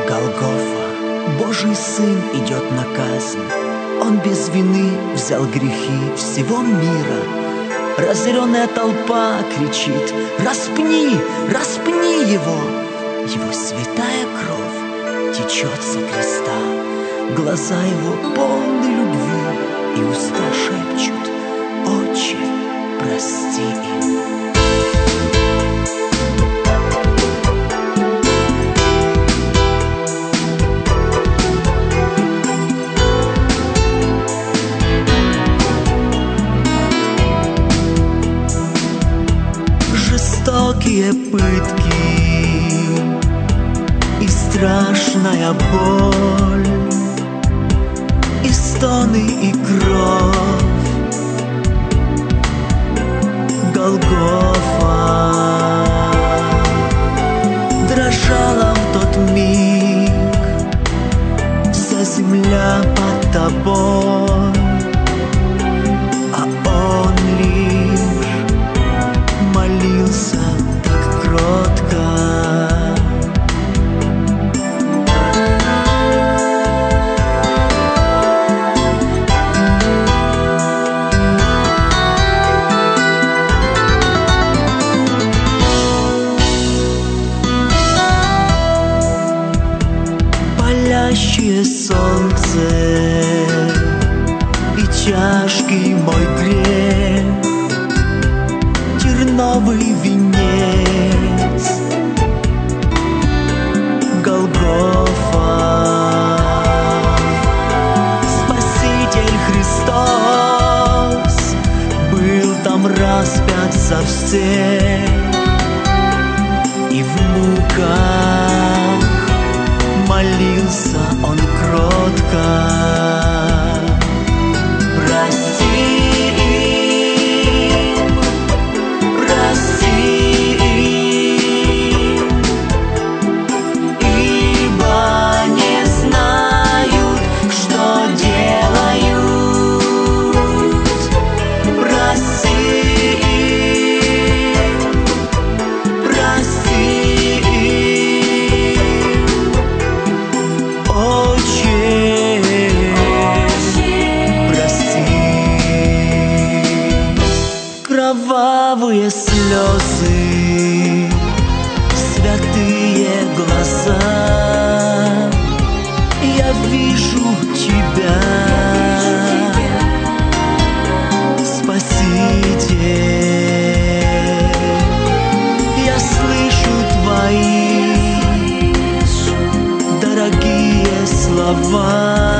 Голгофа, Божий Сын идет на казнь. Он без вины взял грехи всего мира. Разъяренная толпа кричит: распни, распни его! Его святая кровь течет со креста. Глаза его полны любви, и уста шепчут: Отче, прости им. Жестокие пытки и страшная боль, и стоны, и кровь. Голгофа дрожала в тот миг, вся земля под тобой, а он лишь молился так кротко. Палящее солнце и тяжкий мой грех, терновый венец, Голгофа. Спаситель Христос был там распят за всех, и в муках молился он кротко: прости им, прости им, ибо не знают, что делают. Прости им, прости им, Отче, прости. Кровавые слезы, святые глаза, я вижу тебя, Спаситель. Я слышу твои дорогие слова.